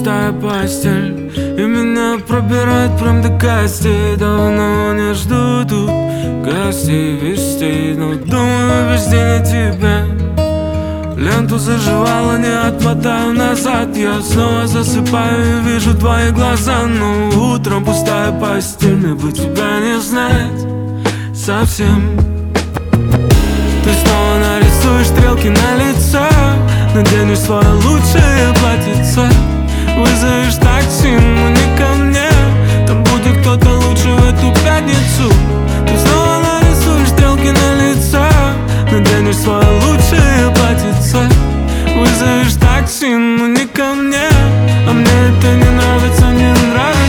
пустая постель, и меня пробирает прям до костей. Давно не жду тут гостей, вестей, но думаю весь день о тебе. Ленту заживала, не отмотаю назад. Я снова засыпаю и вижу твои глаза. Но утром пустая постель, мне бы тебя не знать совсем. Ты снова нарисуешь стрелки на лицо, наденешь свое лучшее платьице, вызовешь такси, но не ко мне. Там будет кто-то лучше в эту пятницу. Ты снова нарисуешь стрелки на лицо, наденешь свое лучшее платьице, вызовешь такси, но не ко мне. А мне это не нравится, не нравится.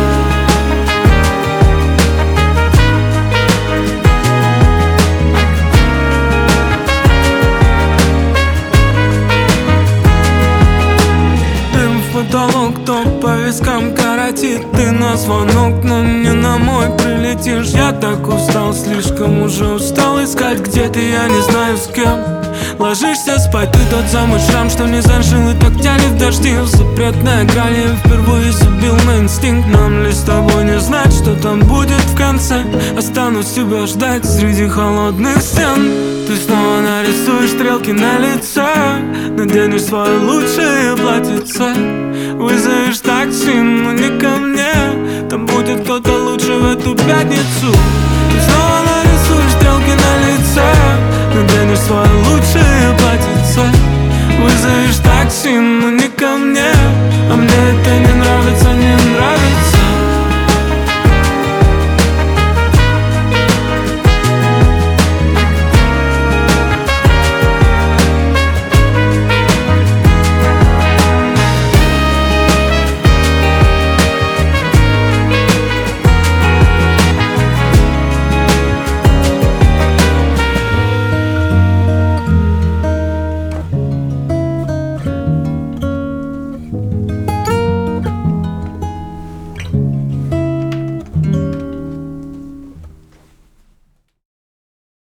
Потолок, кто по вискам коротит. Ты на звонок, но не на мой прилетишь. Я так устал, слишком уже устал искать, где ты, я не знаю с кем. Ложишься спать, ты тот самый шрам, что не зажил и так тянет в дожди. Запретная грань, я впервые забил на инстинкт. Нам ли с тобой не знать, что там будет в конце? Останусь тебя ждать среди холодных стен. Ты снова нарисуешь стрелки на лицо, наденешь свое лучшее платьице, вызовешь такси, но не